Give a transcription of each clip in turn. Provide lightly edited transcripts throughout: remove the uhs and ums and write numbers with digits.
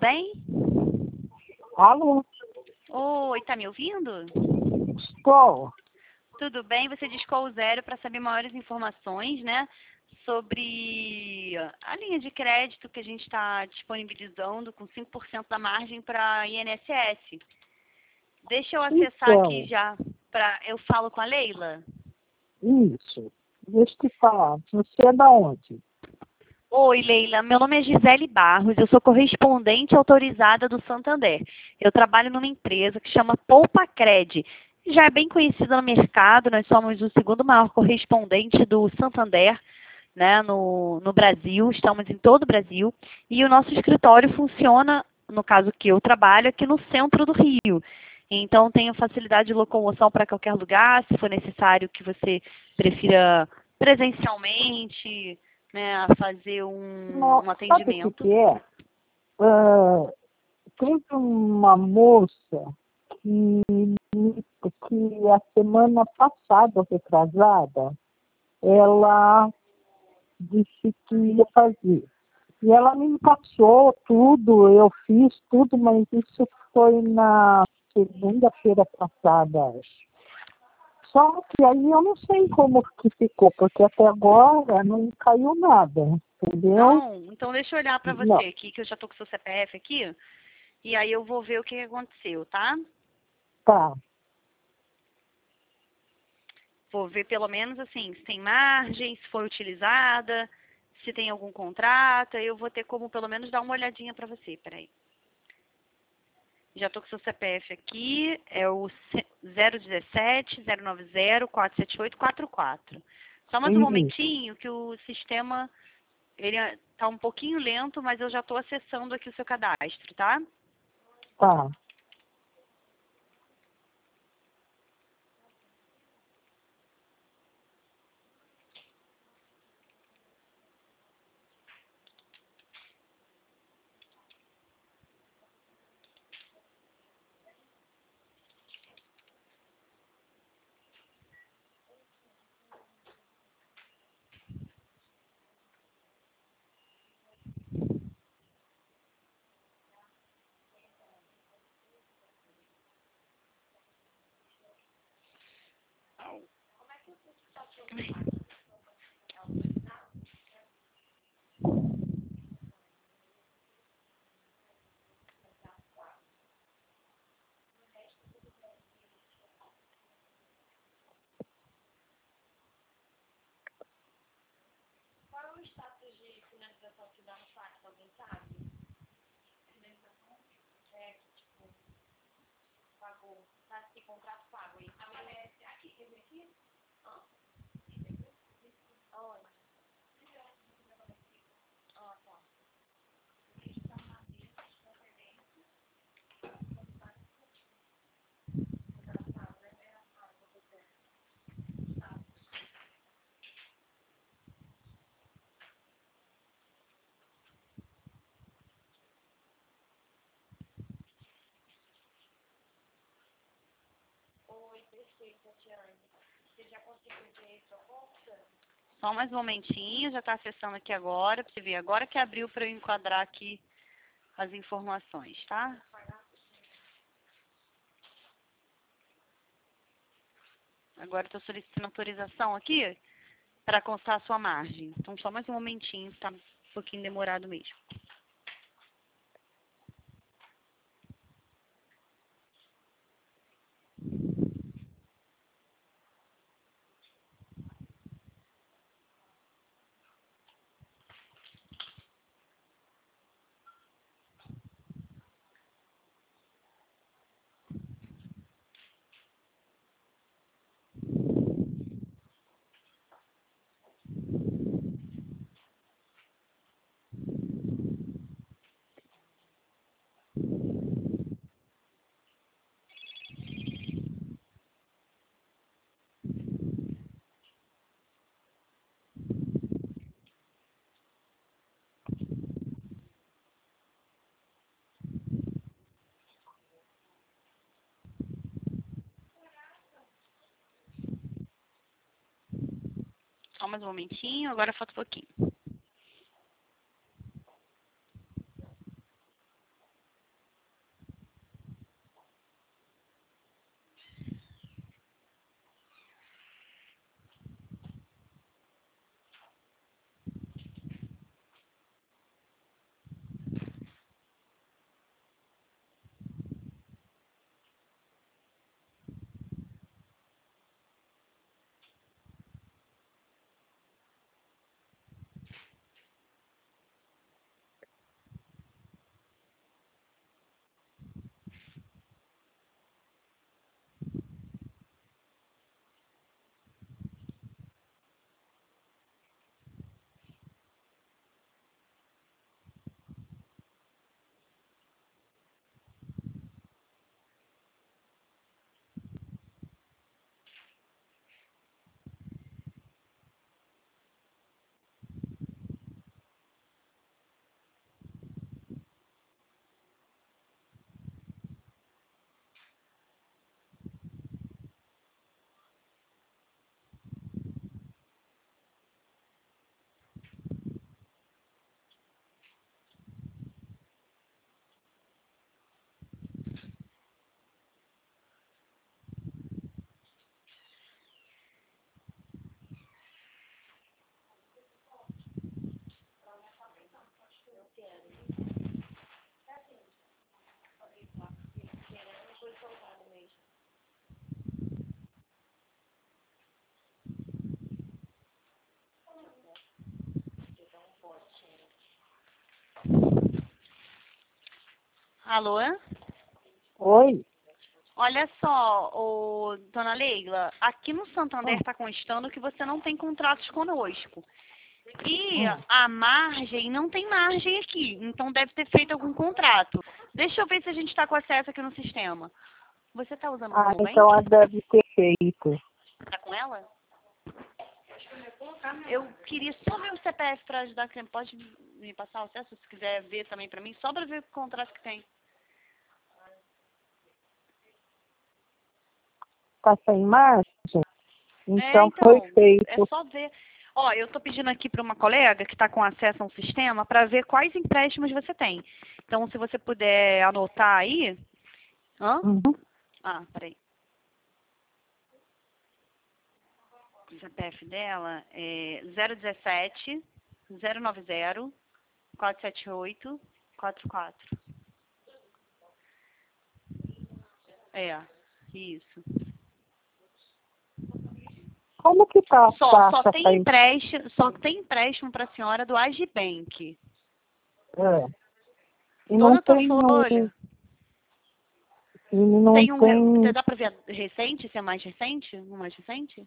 bem? Alô? Oi, tá me ouvindo? Estou. Tudo bem? Você discou o 0 para saber maiores informações, né? Sobre a linha de crédito que a gente está disponibilizando com 5% da margem para INSS. Deixa eu acessar aqui já para... Eu falo com a Leila? Isso. Deixa eu te falar. Você é da onde? Oi, Leila. Meu nome é Gisele Barros. Eu sou correspondente autorizada do Santander. Eu trabalho numa empresa que chama Poupacred. Já é bem conhecida no mercado. Nós somos o segundo maior correspondente do Santander, né, no Brasil. Estamos em todo o Brasil. E o nosso escritório funciona, no caso que eu trabalho, aqui no centro do Rio. Então, tenho facilidade de locomoção para qualquer lugar, se for necessário que você prefira presencialmente, né, a fazer Não, um sabe o que atendimento. que é? Teve uma moça que, que a semana passada, retrasada, ela disse que ia fazer. E ela me passou tudo, eu fiz tudo, mas isso foi na segunda-feira passada, acho. Só que aí eu não sei como que ficou, porque até agora não caiu nada, entendeu? Não, então deixa eu olhar para Não, você aqui, que eu já estou com o seu CPF aqui, e aí eu vou ver o que aconteceu, tá? tá. Vou ver pelo menos assim, se tem margem, se foi utilizada, se tem algum contrato, aí eu vou ter como pelo menos dar uma olhadinha para você, peraí. Já estou com o seu CPF aqui, é o 017 090 478 44. Só mais um Isso, momentinho que o sistema ele está um pouquinho lento, mas eu já estou acessando aqui o seu cadastro, tá? tá. Só mais um momentinho, já está acessando aqui agora, para você ver. Agora que abriu para eu enquadrar aqui as informações, tá? Agora estou solicitando autorização aqui para constar a sua margem. Então, só mais um momentinho, está um pouquinho demorado mesmo. Só mais um momentinho, agora falta um pouquinho. Alô? Oi? Olha só, dona Leila, aqui no Santander Hum. está constando que você não tem contratos conosco. E Hum. a margem, não tem margem aqui, então deve ter feito algum contrato. Deixa eu ver se a gente está com acesso aqui no sistema. Você está usando o Ah, Nubank? então ela deve ter feito. Tá com ela? Eu queria só ver o CPF para ajudar a cliente. Pode me passar o acesso se quiser ver também para mim, só para ver o contrato que tem. Tá sem margem? Então foi Então, é feito. só ver. Ó, eu tô pedindo aqui para uma colega que está com acesso a um sistema para ver quais empréstimos você tem. Então, se você puder anotar aí. Hã? Uhum. Ah, peraí. O CPF dela é 017 090 478 44. É, isso. Como que tá a Só taxa tem para empréstimo para a senhora do Agibank. é. E Toda não a tua tem folha. e não Tem um. tem. Dá pra ver recente? Se é mais recente? Um mais recente?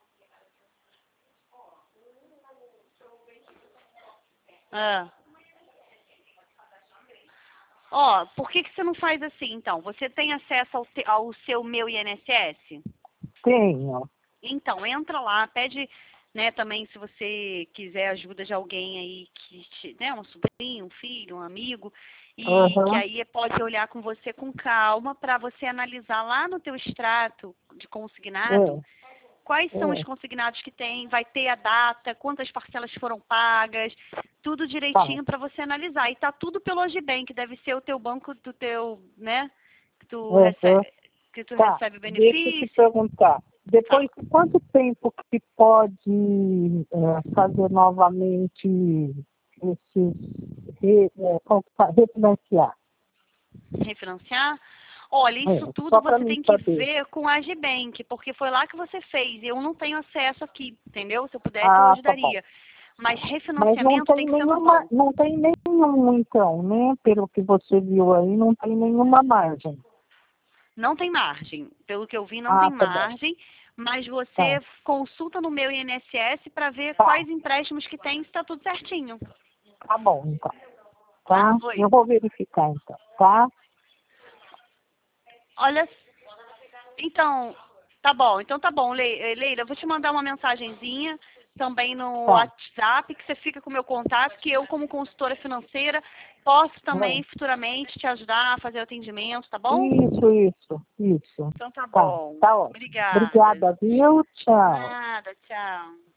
Ah. Ó, por que você não faz assim, então? Você tem acesso ao seu meu INSS? Tenho. Então, entra lá, pede, né, também se você quiser ajuda de alguém aí né, um sobrinho, um filho, um amigo, e que Aham. aí pode olhar com você com calma para você analisar lá no teu extrato de consignado quais são os É. consignados que tem, vai ter a data, quantas parcelas foram pagas, tudo Tá. direitinho para você analisar. E tá tudo pelo Agibank, deve ser o teu banco do teu, né, Aham. que tu Tá. recebe Deixa eu te benefício. perguntar. Depois Fala. de quanto tempo que pode fazer novamente esses como que fala? Refinanciar? Refinanciar? Olha, isso tudo Só para você mim tem que saber. ver com a Agibank, porque foi lá que você fez. Eu não tenho acesso aqui, entendeu? Se eu pudesse, eu Ah, tá bom. ajudaria. Mas Mas refinanciamento tem que ser no banco. não tem nenhum, então, né? Pelo que você viu aí, não tem nenhuma margem. Não tem margem. Pelo que eu vi, não Ah, tem tá bom. margem. Mas Tá, você consulta no meu INSS para ver tá, quais empréstimos que tem, se está tudo certinho. tá bom, então. Tá? Tá? Oi. Eu vou verificar, então, tá? Olha, então, tá bom. Então tá bom, Leila, eu vou te mandar uma mensagenzinha também no Tá. WhatsApp, que você fica com o meu contato, que eu, como consultora financeira, posso também É. futuramente te ajudar a fazer o atendimento, tá bom? Isso. Então tá Tá, bom. tá ótimo. Obrigada. Obrigada, viu? Tchau. Nada, tchau.